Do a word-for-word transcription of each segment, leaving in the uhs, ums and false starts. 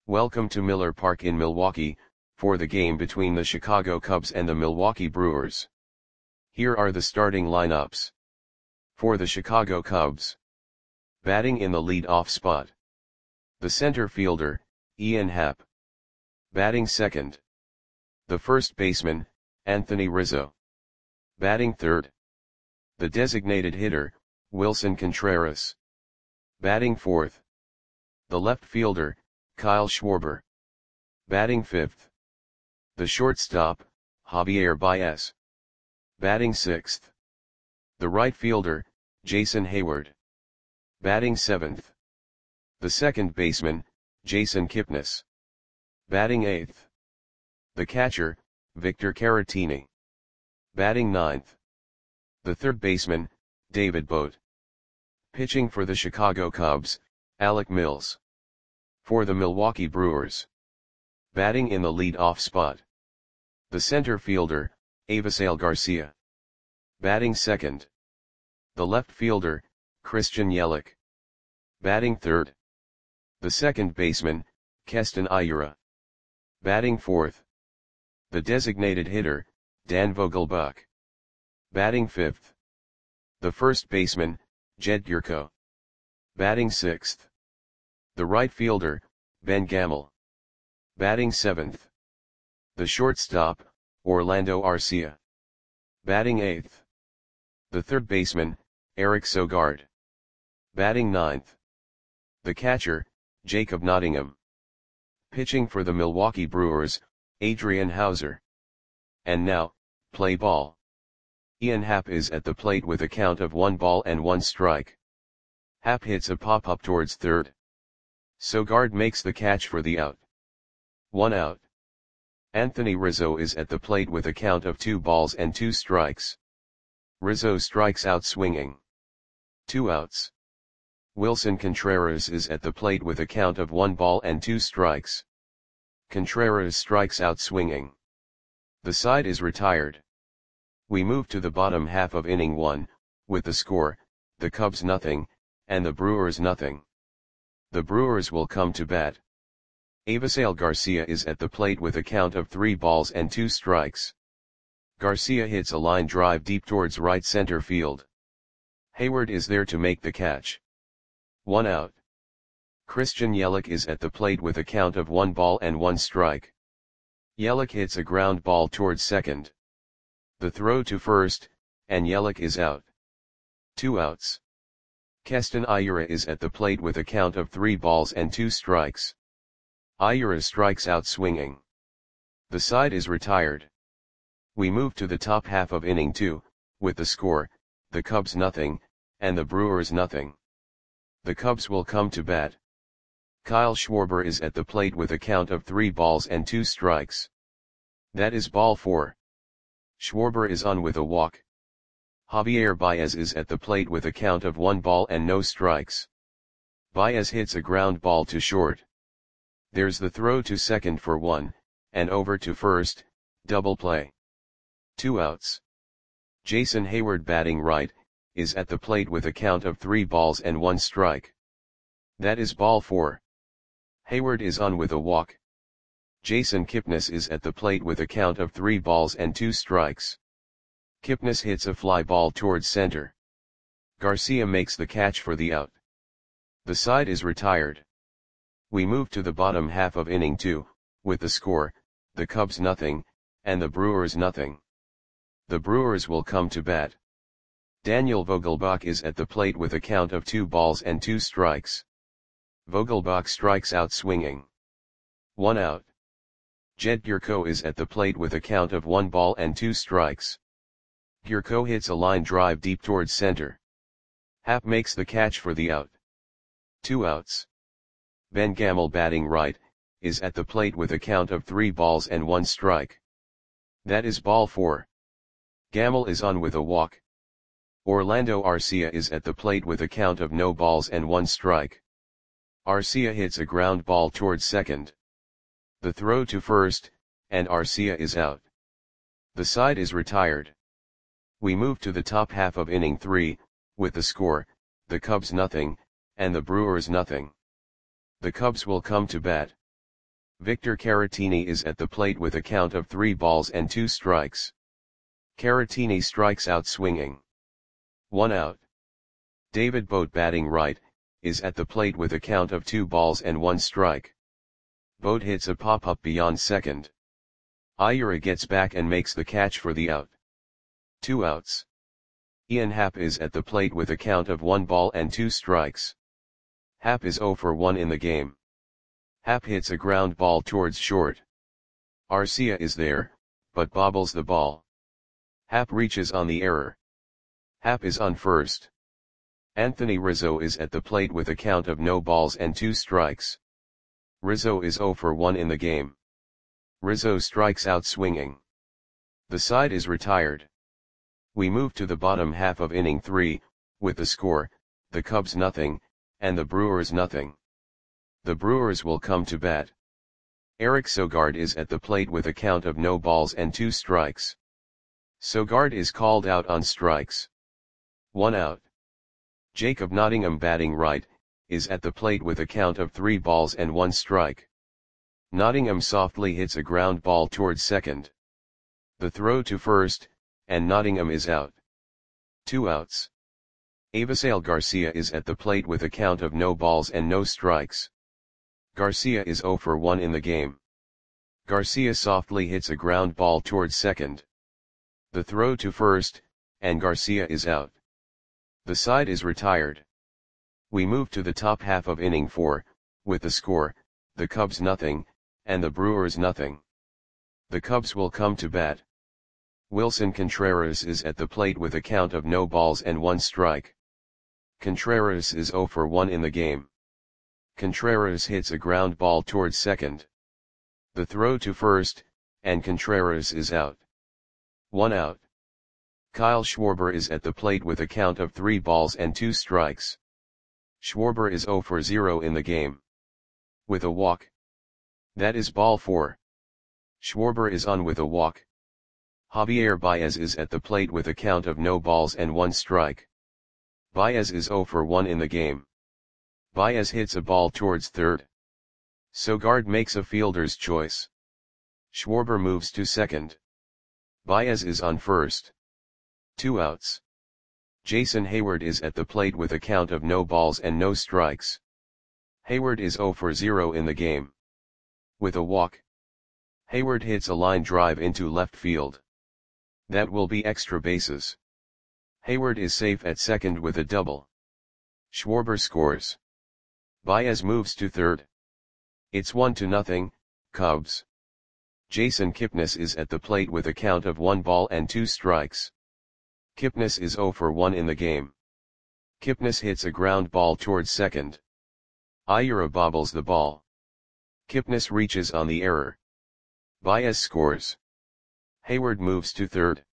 Welcome to Miller Park in Milwaukee, for the game between the Chicago Cubs and the Milwaukee Brewers. Here are the starting lineups. For the Chicago Cubs. Batting in the lead-off spot. The center fielder, Ian Happ. Batting second. The first baseman, Anthony Rizzo. Batting third. The designated hitter, Wilson Contreras. Batting fourth. The left fielder, Kyle Schwarber. Batting fifth. The shortstop, Javier Baez. Batting sixth. The right fielder, Jason Heyward. Batting seventh. The second baseman, Jason Kipnis. Batting eighth. The catcher, Victor Caratini. Batting ninth. The third baseman, David Bote. Pitching for the Chicago Cubs, Alec Mills. For the Milwaukee Brewers. Batting in the lead-off spot. The center fielder, Avisail Garcia. Batting second. The left fielder, Christian Yelich. Batting third. The second baseman, Keston Hiura. Batting fourth. The designated hitter, Dan Vogelbach. Batting fifth. The first baseman, Jed Gyorko. Batting sixth. The right fielder, Ben Gamel. Batting seventh. The shortstop, Orlando Arcia. Batting eighth. The third baseman, Eric Sogard. Batting ninth. The catcher, Jacob Nottingham. Pitching for the Milwaukee Brewers, Adrian Hauser. And now, play ball. Ian Happ is at the plate with a count of one ball and one strike. Happ hits a pop-up towards third. Sogard makes the catch for the out. One out. Anthony Rizzo is at the plate with a count of two balls and two strikes. Rizzo strikes out swinging. Two outs. Wilson Contreras is at the plate with a count of one ball and two strikes. Contreras strikes out swinging. The side is retired. We move to the bottom half of inning one, with the score, the Cubs nothing, and the Brewers nothing. The Brewers will come to bat. Avisail Garcia is at the plate with a count of three balls and two strikes. Garcia hits a line drive deep towards right center field. Heyward is there to make the catch. One out. Christian Yelich is at the plate with a count of one ball and one strike. Yelich hits a ground ball towards second. The throw to first, and Yelich is out. Two outs. Keston Hiura is at the plate with a count of three balls and two strikes. Hiura strikes out swinging. The side is retired. We move to the top half of inning two, with the score, the Cubs nothing, and the Brewers nothing. The Cubs will come to bat. Kyle Schwarber is at the plate with a count of three balls and two strikes. That is ball four. Schwarber is on with a walk. Javier Baez is at the plate with a count of one ball and no strikes. Baez hits a ground ball to short. There's the throw to second for one, and over to first, double play. Two outs. Jason Heyward batting right, is at the plate with a count of three balls and one strike. That is ball four. Heyward is on with a walk. Jason Kipnis is at the plate with a count of three balls and two strikes. Kipnis hits a fly ball towards center. Garcia makes the catch for the out. The side is retired. We move to the bottom half of inning two, with the score, the Cubs nothing, and the Brewers nothing. The Brewers will come to bat. Daniel Vogelbach is at the plate with a count of two balls and two strikes. Vogelbach strikes out swinging. One out. Jed Gyorko is at the plate with a count of one ball and two strikes. Gyorko hits a line drive deep towards center. Happ makes the catch for the out. Two outs. Ben Gamel batting right, is at the plate with a count of three balls and one strike. That is ball four. Gamel is on with a walk. Orlando Arcia is at the plate with a count of no balls and one strike. Arcia hits a ground ball towards second. The throw to first, and Arcia is out. The side is retired. We move to the top half of inning three, with the score, the Cubs nothing, and the Brewers nothing. The Cubs will come to bat. Victor Caratini is at the plate with a count of three balls and two strikes. Caratini strikes out swinging. One out. David Bote, batting right, is at the plate with a count of two balls and one strike. Bote hits a pop-up beyond second. Ayura gets back and makes the catch for the out. Two outs. Ian Happ is at the plate with a count of one ball and two strikes. Happ is zero for one in the game. Happ hits a ground ball towards short. Arcia is there, but bobbles the ball. Happ reaches on the error. Happ is on first. Anthony Rizzo is at the plate with a count of no balls and two strikes. Rizzo is zero for one in the game. Rizzo strikes out swinging. The side is retired. We move to the bottom half of inning three, with the score, the Cubs nothing, and the Brewers nothing. The Brewers will come to bat. Eric Sogard is at the plate with a count of no balls and two strikes. Sogard is called out on strikes. One out. Jacob Nottingham, batting right, is at the plate with a count of three balls and one strike. Nottingham softly hits a ground ball towards second. The throw to first, and Nottingham is out. Two outs. Avisail Garcia is at the plate with a count of no balls and no strikes. Garcia is zero for one in the game. Garcia softly hits a ground ball towards second. The throw to first, and Garcia is out. The side is retired. We move to the top half of inning four, with the score, the Cubs nothing, and the Brewers nothing. The Cubs will come to bat. Wilson Contreras is at the plate with a count of no balls and one strike. Contreras is zero for one in the game. Contreras hits a ground ball towards second. The throw to first, and Contreras is out. One out. Kyle Schwarber is at the plate with a count of three balls and two strikes. Schwarber is zero for zero in the game. With a walk. That is ball four. Schwarber is on with a walk. Javier Baez is at the plate with a count of no balls and one strike. Baez is zero for one in the game. Baez hits a ball towards third. Sogard makes a fielder's choice. Schwarber moves to second. Baez is on first. Two outs. Jason Hayward is at the plate with a count of no balls and no strikes. Hayward is zero for zero in the game. With a walk. Hayward hits a line drive into left field. That will be extra bases. Hayward is safe at second with a double. Schwarber scores. Baez moves to third. It's one to nothing, Cubs. Jason Kipnis is at the plate with a count of one ball and two strikes. Kipnis is zero for one in the game. Kipnis hits a ground ball towards second. Ayura bobbles the ball. Kipnis reaches on the error. Baez scores. Hayward moves to third.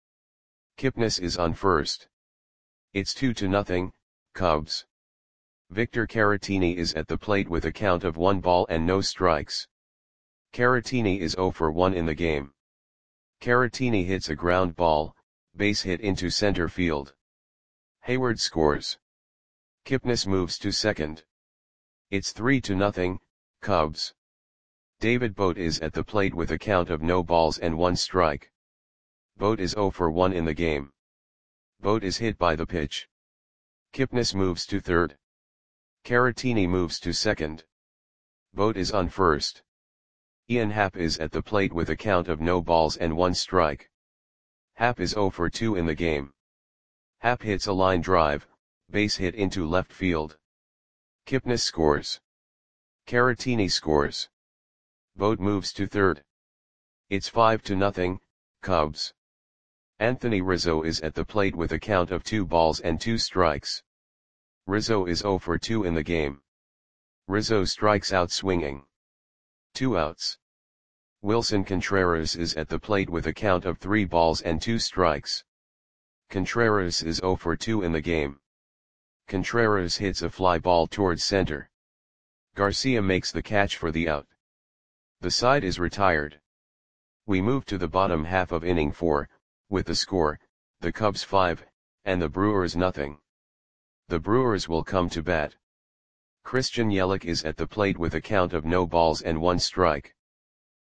Kipnis is on first. It's two to nothing, Cubs. Victor Caratini is at the plate with a count of one ball and no strikes. Caratini is zero for one in the game. Caratini hits a ground ball, base hit into center field. Hayward scores. Kipnis moves to second. It's three to nothing, Cubs. David Bote is at the plate with a count of no balls and one strike. Bote is zero for one in the game. Bote is hit by the pitch. Kipnis moves to third. Caratini moves to second. Bote is on first. Ian Happ is at the plate with a count of no balls and one strike. Happ is zero for two in the game. Happ hits a line drive, base hit into left field. Kipnis scores. Caratini scores. Bote moves to third. It's five to nothing, Cubs. Anthony Rizzo is at the plate with a count of two balls and two strikes. Rizzo is zero for two in the game. Rizzo strikes out swinging. Two outs. Wilson Contreras is at the plate with a count of three balls and two strikes. Contreras is zero for two in the game. Contreras hits a fly ball towards center. Garcia makes the catch for the out. The side is retired. We move to the bottom half of inning four, with the score, the Cubs five, and the Brewers nothing. The Brewers will come to bat. Christian Yelich is at the plate with a count of no balls and one strike.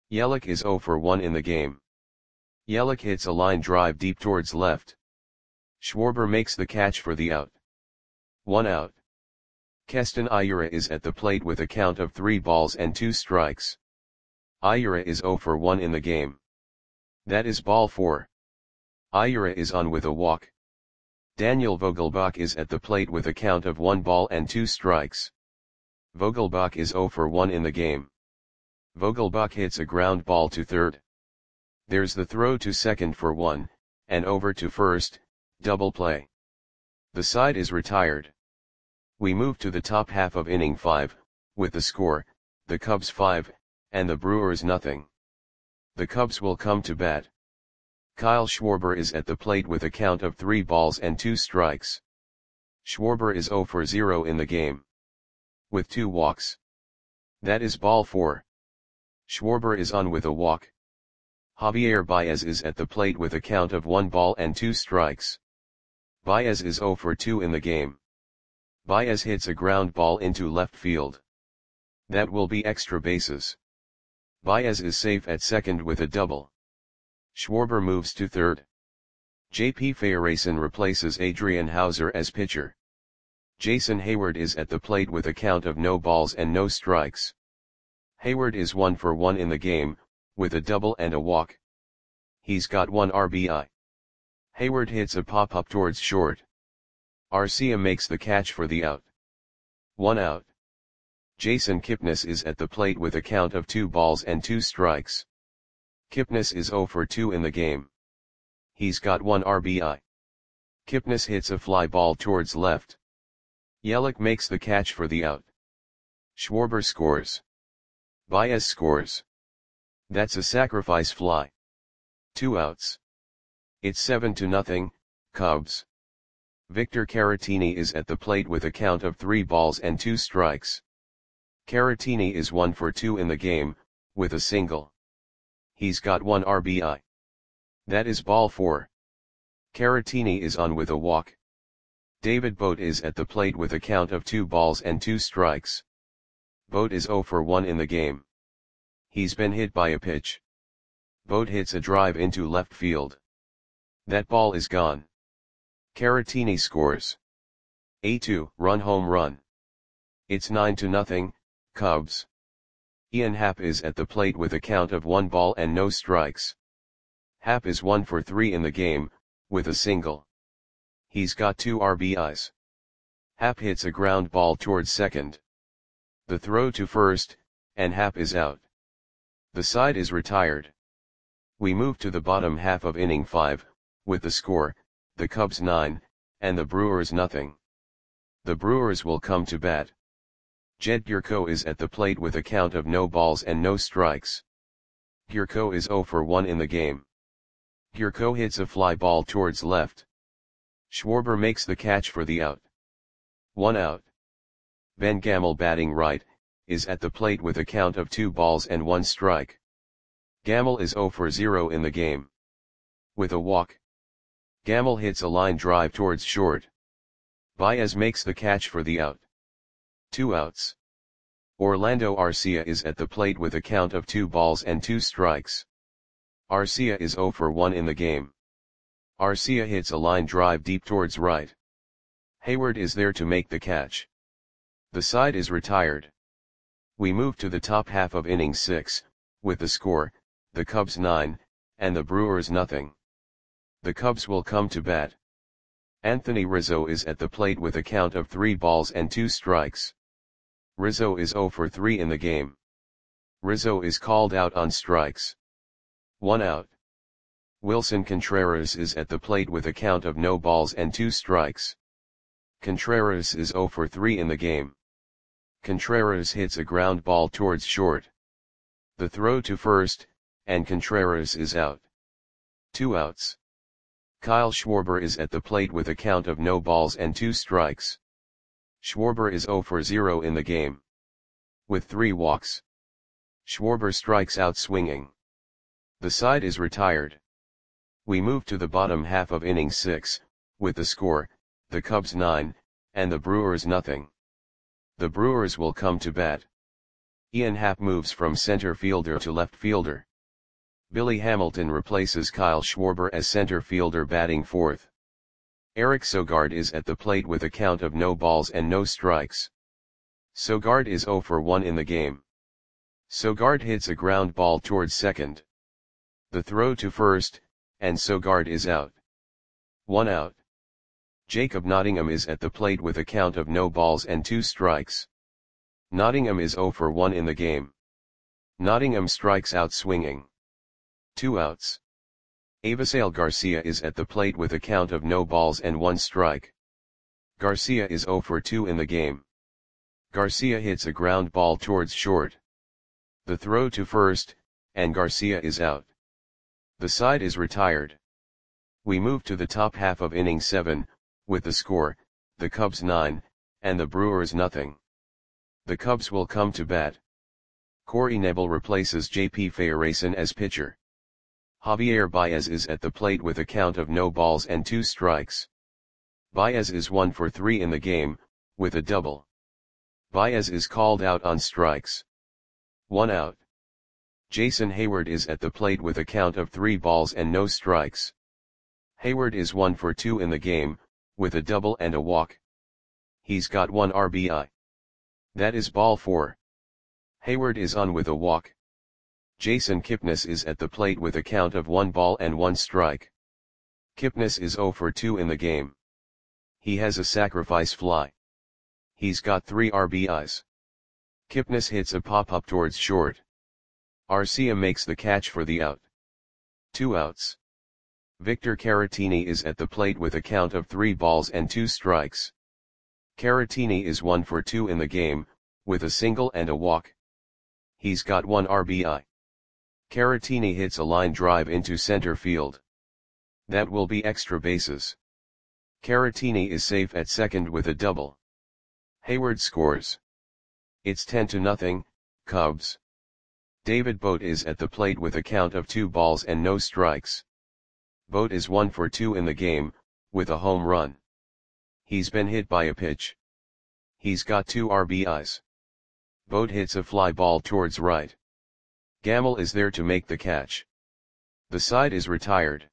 Yelich is zero for one in the game. Yelich hits a line drive deep towards left. Schwarber makes the catch for the out. One out. Keston Hiura is at the plate with a count of three balls and two strikes. Hiura is zero for one in the game. That is ball four. Hiura is on with a walk. Daniel Vogelbach is at the plate with a count of one ball and two strikes. Vogelbach is zero for one in the game. Vogelbach hits a ground ball to third. There's the throw to second for one, and over to first, double play. The side is retired. We move to the top half of inning five, with the score, the Cubs five, and the Brewers nothing. The Cubs will come to bat. Kyle Schwarber is at the plate with a count of three balls and two strikes. Schwarber is zero for zero in the game. With two walks. That is ball four. Schwarber is on with a walk. Javier Baez is at the plate with a count of one ball and two strikes. Baez is zero for two in the game. Baez hits a ground ball into left field. That will be extra bases. Baez is safe at second with a double. Schwarber moves to third. J P Feyereisen replaces Adrian Hauser as pitcher. Jason Hayward is at the plate with a count of no balls and no strikes. Hayward is one for one in the game, with a double and a walk. He's got one R B I. Hayward hits a pop-up towards short. Arcia makes the catch for the out. One out. Jason Kipnis is at the plate with a count of two balls and two strikes. Kipnis is zero for two in the game. He's got one R B I. Kipnis hits a fly ball towards left. Yelich makes the catch for the out. Schwarber scores. Baez scores. That's a sacrifice fly. Two outs. It's seven to nothing, Cubs. Victor Caratini is at the plate with a count of three balls and two strikes. Caratini is one for two in the game, with a single. He's got one R B I. That is ball four. Caratini is on with a walk. David Bote is at the plate with a count of two balls and two strikes. Bote is zero for one in the game. He's been hit by a pitch. Bote hits a drive into left field. That ball is gone. Caratini scores. A two run home run. It's nine to nothing, Cubs. Ian Happ is at the plate with a count of one ball and no strikes. Happ is one for three in the game, with a single. He's got two R B Is. Happ hits a ground ball towards second. The throw to first, and Happ is out. The side is retired. We move to the bottom half of inning five, with the score, the Cubs nine, and the Brewers nothing. The Brewers will come to bat. Jed Gyorko is at the plate with a count of no balls and no strikes. Gyorko is zero for one in the game. Gyorko hits a fly ball towards left. Schwarber makes the catch for the out. One out. Ben Gamel batting right, is at the plate with a count of two balls and one strike. Gamel is zero for zero in the game. With a walk. Gamel hits a line drive towards short. Baez makes the catch for the out. Two outs. Orlando Arcia is at the plate with a count of two balls and two strikes. Arcia is zero for one in the game. Arcia hits a line drive deep towards right. Hayward is there to make the catch. The side is retired. We move to the top half of inning six, with the score, the Cubs nine, and the Brewers nothing. The Cubs will come to bat. Anthony Rizzo is at the plate with a count of three balls and two strikes. Rizzo is zero for three in the game. Rizzo is called out on strikes. One out. Wilson Contreras is at the plate with a count of no balls and two strikes. Contreras is zero for three in the game. Contreras hits a ground ball towards short. The throw to first, and Contreras is out. Two outs. Kyle Schwarber is at the plate with a count of no balls and two strikes. Schwarber is zero for zero in the game. With three walks. Schwarber strikes out swinging. The side is retired. We move to the bottom half of inning six, with the score, the Cubs nine, and the Brewers nothing. The Brewers will come to bat. Ian Happ moves from center fielder to left fielder. Billy Hamilton replaces Kyle Schwarber as center fielder batting fourth. Eric Sogard is at the plate with a count of no balls and no strikes. Sogard is zero for one in the game. Sogard hits a ground ball towards second. The throw to first, and Sogard is out. One out. Jacob Nottingham is at the plate with a count of no balls and two strikes. Nottingham is zero for one in the game. Nottingham strikes out swinging. Two outs. Avisail Garcia is at the plate with a count of no balls and one strike. Garcia is zero for two in the game. Garcia hits a ground ball towards short. The throw to first, and Garcia is out. The side is retired. We move to the top half of inning seven, with the score, the Cubs nine, and the Brewers nothing. The Cubs will come to bat. Corey Knebel replaces J P Feyerson as pitcher. Javier Baez is at the plate with a count of no balls and two strikes. Baez is one for three in the game, with a double. Baez is called out on strikes. One out. Jason Hayward is at the plate with a count of three balls and no strikes. Hayward is one for two in the game, with a double and a walk. He's got one R B I. That is ball four. Hayward is on with a walk. Jason Kipnis is at the plate with a count of one ball and one strike. Kipnis is zero for two in the game. He has a sacrifice fly. He's got three R B Is. Kipnis hits a pop-up towards short. Arcia makes the catch for the out. Two outs. Victor Caratini is at the plate with a count of three balls and two strikes. Caratini is one for two in the game, with a single and a walk. He's got one R B I. Caratini hits a line drive into center field. That will be extra bases. Caratini is safe at second with a double. Hayward scores. It's ten to nothing, Cubs. David Bote is at the plate with a count of two balls and no strikes. Bote is one for two in the game, with a home run. He's been hit by a pitch. He's got two R B Is. Bote hits a fly ball towards right. Gamble is there to make the catch. The side is retired.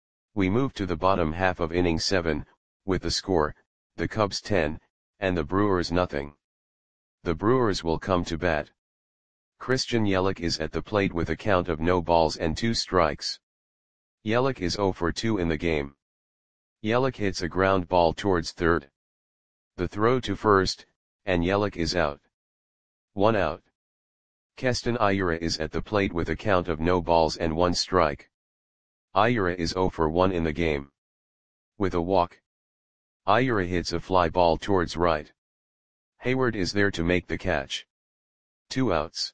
We move to the bottom half of inning seven, with the score, the Cubs ten, and the Brewers nothing. The Brewers will come to bat. Christian Yelich is at the plate with a count of no balls and two strikes. Yelich is zero for two in the game. Yelich hits a ground ball towards third. The throw to first, and Yelich is out. One out. Keston Hiura is at the plate with a count of no balls and one strike. Hiura is zero for one in the game. With a walk. Hiura hits a fly ball towards right. Hayward is there to make the catch. Two outs.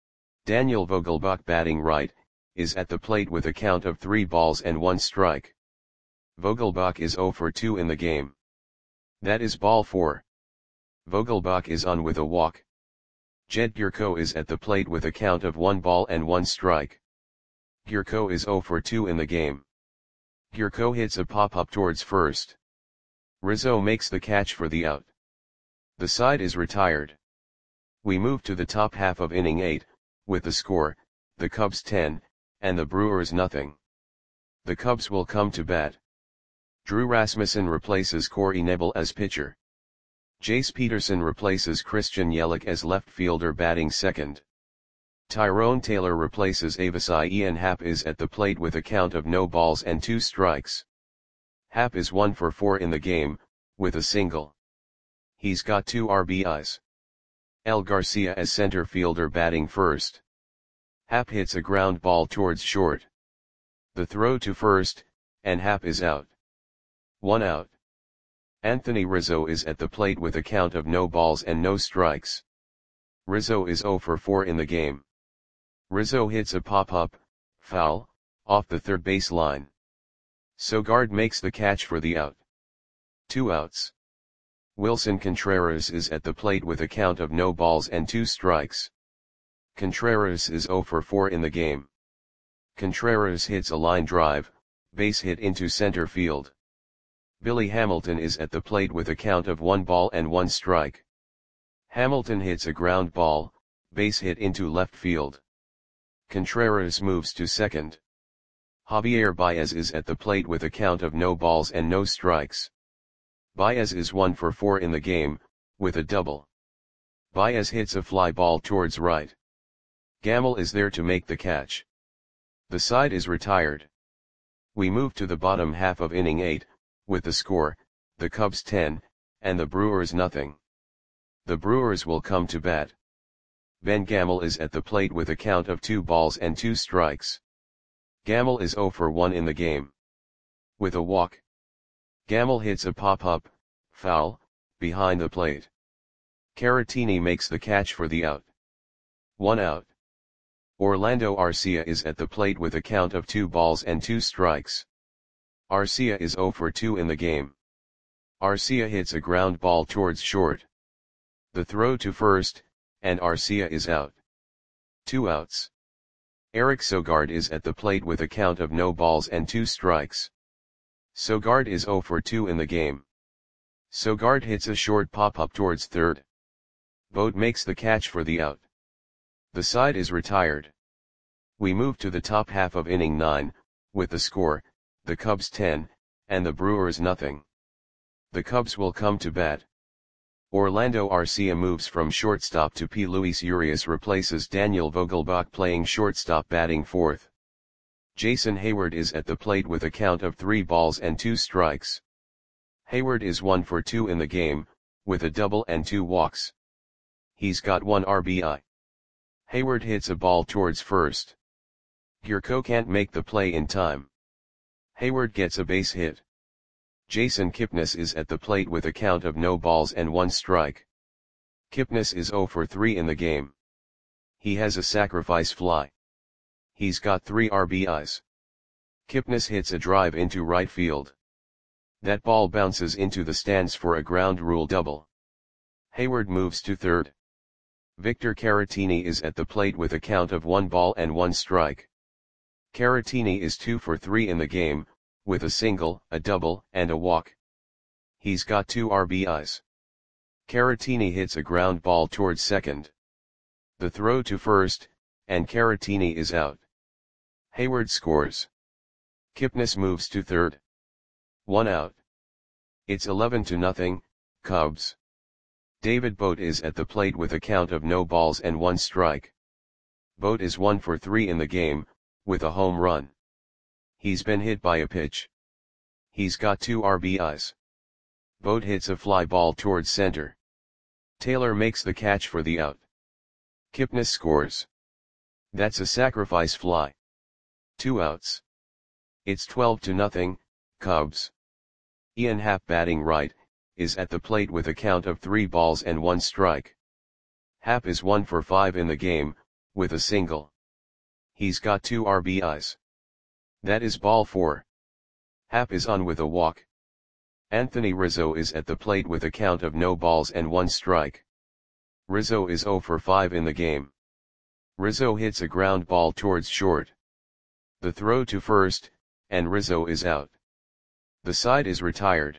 Daniel Vogelbach batting right, is at the plate with a count of three balls and one strike. Vogelbach is zero for two in the game. That is ball four. Vogelbach is on with a walk. Jed Gurko is at the plate with a count of one ball and one strike. Gurko is zero for two in the game. Gurko hits a pop-up towards first. Rizzo makes the catch for the out. The side is retired. We move to the top half of inning eight, with the score, the Cubs ten, and the Brewers nothing. The Cubs will come to bat. Drew Rasmussen replaces Corey Knebel as pitcher. Jace Peterson replaces Christian Yelich as left fielder batting second. Tyrone Taylor replaces Avisai. Ian Happ is at the plate with a count of no balls and two strikes. Happ is one for four in the game, with a single. He's got two R B Is. El Garcia as center fielder batting first. Happ hits a ground ball towards short. The throw to first, and Happ is out. One out. Anthony Rizzo is at the plate with a count of no balls and no strikes. Rizzo is zero for four in the game. Rizzo hits a pop-up, foul, off the third base line. Sogard makes the catch for the out. Two outs. Wilson Contreras is at the plate with a count of no balls and two strikes. Contreras is zero for four in the game. Contreras hits a line drive, base hit into center field. Billy Hamilton is at the plate with a count of one ball and one strike. Hamilton hits a ground ball, Base hit into left field. Contreras moves to second. Javier Baez is at the plate with a count of no balls and no strikes. Baez is one for four in the game, with a double. Baez hits a fly ball towards right. Gamel is there to make the catch. The side is retired. We move to the bottom half of inning eight, with the score, the Cubs ten, and the Brewers nothing. The Brewers will come to bat. Ben Gamel is at the plate with a count of two balls and two strikes. Gamel is zero for one in the game. With a walk. Gamel hits a pop-up, foul, behind the plate. Caratini makes the catch for the out. One out. Orlando Arcia is at the plate with a count of two balls and two strikes. Arcia is zero for two in the game. Arcia hits a ground ball towards short. The throw to first, and Arcia is out. Two outs. Eric Sogard is at the plate with a count of no balls and two strikes. Sogard is zero for two in the game. Sogard hits a short pop-up towards third. Boat makes the catch for the out. The side is retired. We move to the top half of inning nine, with the score, the Cubs ten, and the Brewers nothing. The Cubs will come to bat. Orlando Arcia moves from shortstop to P. Luis Urias replaces Daniel Vogelbach playing shortstop batting fourth. Jason Hayward is at the plate with a count of three balls and two strikes. Hayward is one for two in the game, with a double and two walks. He's got one R B I. Hayward hits a ball towards first. Gurko can't make the play in time. Hayward gets a base hit. Jason Kipnis is at the plate with a count of no balls and one strike. Kipnis is zero for three in the game. He has a sacrifice fly. He's got three R B Is. Kipnis hits a drive into right field. That ball bounces into the stands for a ground rule double. Hayward moves to third. Victor Caratini is at the plate with a count of one ball and one strike. Caratini is two for three in the game, with a single, a double, and a walk. He's got two R B Is. Caratini hits a ground ball towards second. The throw to first, and Caratini is out. Hayward scores. Kipnis moves to third. One out. It's eleven to nothing, Cubs. David Bote is at the plate with a count of no balls and one strike. Bote is one for three in the game, with a home run. He's been hit by a pitch. He's got two R B Is. Bote hits a fly ball towards center. Taylor makes the catch for the out. Kipnis scores. That's a sacrifice fly. Two outs. It's twelve to nothing, Cubs. Ian Happ batting right, is at the plate with a count of three balls and one strike. Happ is one for five in the game, with a single. He's got two R B Is. That is ball four. Happ is on with a walk. Anthony Rizzo is at the plate with a count of no balls and one strike. Rizzo is zero for five in the game. Rizzo hits a ground ball towards short. The throw to first, and Rizzo is out. The side is retired.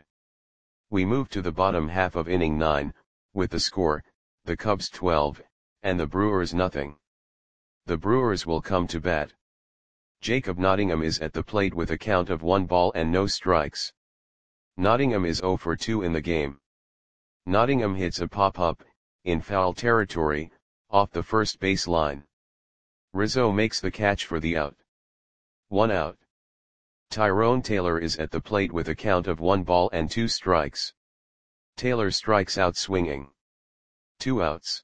We move to the bottom half of inning nine, with the score, the Cubs twelve, and the Brewers nothing. The Brewers will come to bat. Jacob Nottingham is at the plate with a count of one ball and no strikes. Nottingham is zero for two in the game. Nottingham hits a pop-up, in foul territory, off the first base line. Rizzo makes the catch for the out. One out. Tyrone Taylor is at the plate with a count of one ball and two strikes. Taylor strikes out swinging. Two outs.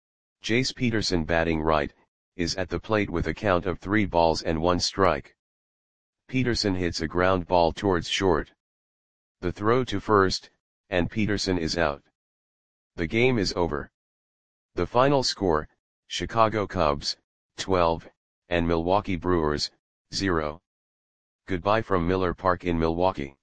Jace Peterson batting right, is at the plate with a count of three balls and one strike. Peterson hits a ground ball towards short. The throw to first, and Peterson is out. The game is over. The final score, Chicago Cubs, twelve, and Milwaukee Brewers, zero. Goodbye from Miller Park in Milwaukee.